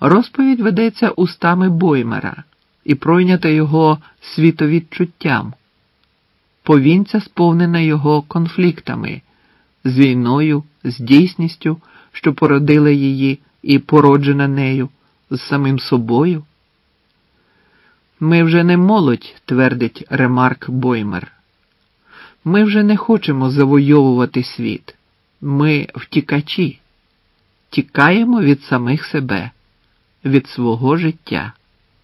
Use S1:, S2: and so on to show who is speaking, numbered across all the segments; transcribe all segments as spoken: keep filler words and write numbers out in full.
S1: Розповідь ведеться устами Боймера і пройнята його світовідчуттям. Повінця сповнена його конфліктами, з війною, з дійсністю, що породила її і породжена нею, з самим собою. Ми вже не молодь, твердить Ремарк Боймер. Ми вже не хочемо завойовувати світ. Ми втікачі. Тікаємо від самих себе, від свого життя.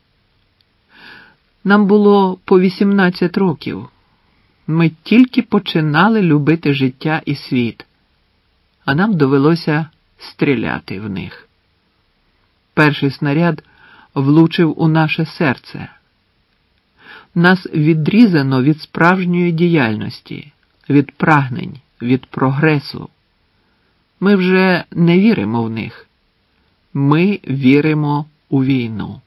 S1: Нам було по вісімнадцять років. Ми тільки починали любити життя і світ, а нам довелося стріляти в них. Перший снаряд влучив у наше серце. Нас відрізано від справжньої діяльності, від прагнень, від прогресу. Ми вже не віримо в них. Ми віримо у війну.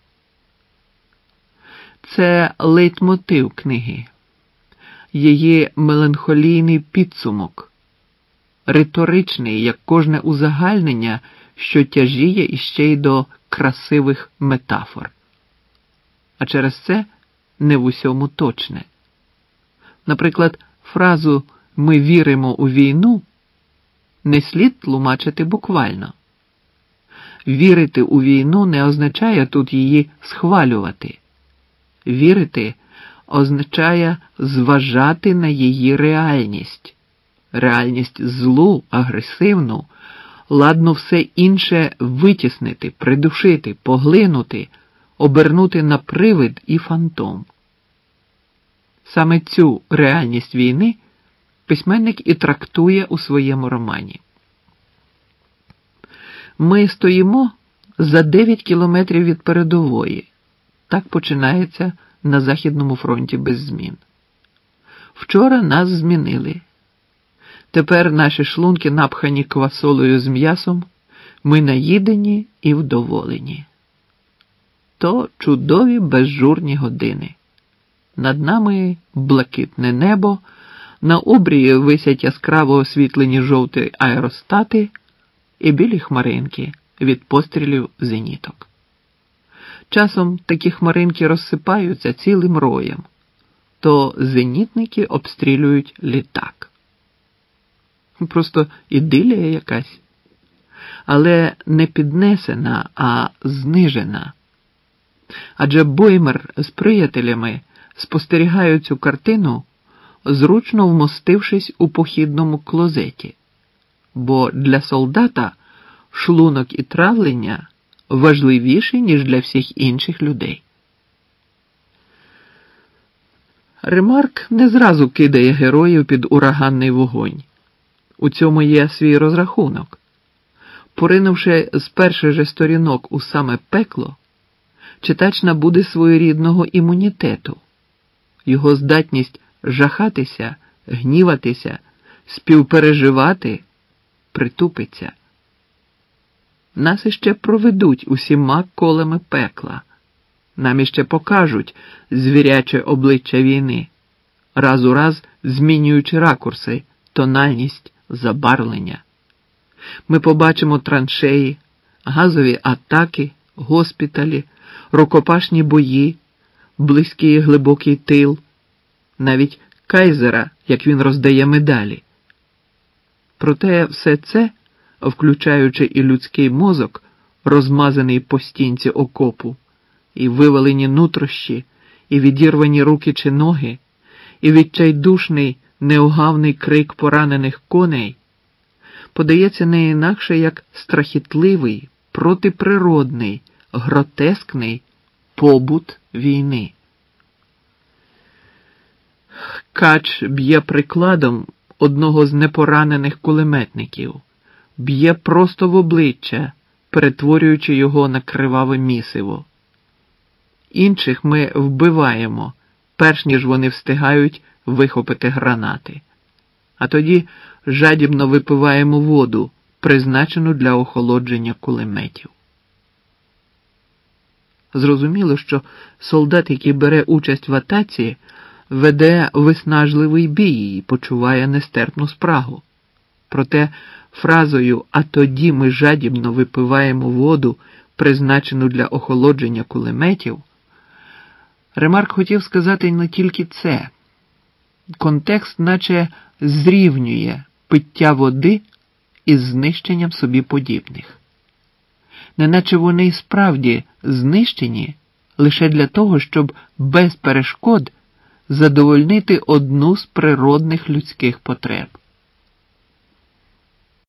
S1: Це лейтмотив книги, її меланхолійний підсумок, риторичний, як кожне узагальнення, що тяжіє іще й до красивих метафор. А через це не в усьому точне. Наприклад, фразу «ми віримо у війну» не слід тлумачити буквально. Вірити у війну не означає тут її схвалювати. Вірити означає зважати на її реальність. Реальність злу, агресивну, ладно все інше витіснити, придушити, поглинути, обернути на привид і фантом. Саме цю реальність війни письменник і трактує у своєму романі. Ми стоїмо за дев'ять кілометрів від передової. Так починається на Західному фронті без змін. Вчора нас змінили. Тепер наші шлунки напхані квасолою з м'ясом, ми наїдені і вдоволені. То чудові безжурні години. Над нами блакитне небо, на обрії висять яскраво освітлені жовті аеростати і білі хмаринки від пострілів зеніток. Часом такі хмаринки розсипаються цілим роєм, то зенітники обстрілюють літак. Просто ідилія якась. Але не піднесена, а знижена. Адже Боймер з приятелями спостерігають цю картину, зручно вмостившись у похідному клозеті. Бо для солдата шлунок і травлення важливіші, ніж для всіх інших людей. Ремарк не зразу кидає героїв під ураганний вогонь. У цьому є свій розрахунок. Поринувши з перших же сторінок у саме пекло, читач набуде своєрідного імунітету. Його здатність жахатися, гніватися, співпереживати притупиться. Нас іще проведуть усіма колами пекла. Нам іще покажуть звіряче обличчя війни, раз у раз змінюючи ракурси, тональність, забарвлення. Ми побачимо траншеї, газові атаки, госпіталі, рукопашні бої, близький і глибокий тил, навіть кайзера, як він роздає медалі. Проте все це, включаючи і людський мозок, розмазаний по стінці окопу, і вивалені нутрощі, і відірвані руки чи ноги, і відчайдушний, неугавний крик поранених коней, подається не інакше як страхітливий, протиприродний, гротескний побут війни. Кач б'є прикладом одного з непоранених кулеметників, б'є просто в обличчя, перетворюючи його на криваве місиво. Інших ми вбиваємо, перш ніж вони встигають вихопити гранати. А тоді жадібно випиваємо воду, призначену для охолодження кулеметів. Зрозуміло, що солдат, який бере участь в атаці, веде виснажливий бій і почуває нестерпну спрагу. Проте фразою «а тоді ми жадібно випиваємо воду, призначену для охолодження кулеметів, Ремарк хотів сказати не тільки це. Контекст наче зрівнює пиття води із знищенням собі подібних. Неначе вони й справді знищені лише для того, щоб без перешкод задовольнити одну з природних людських потреб.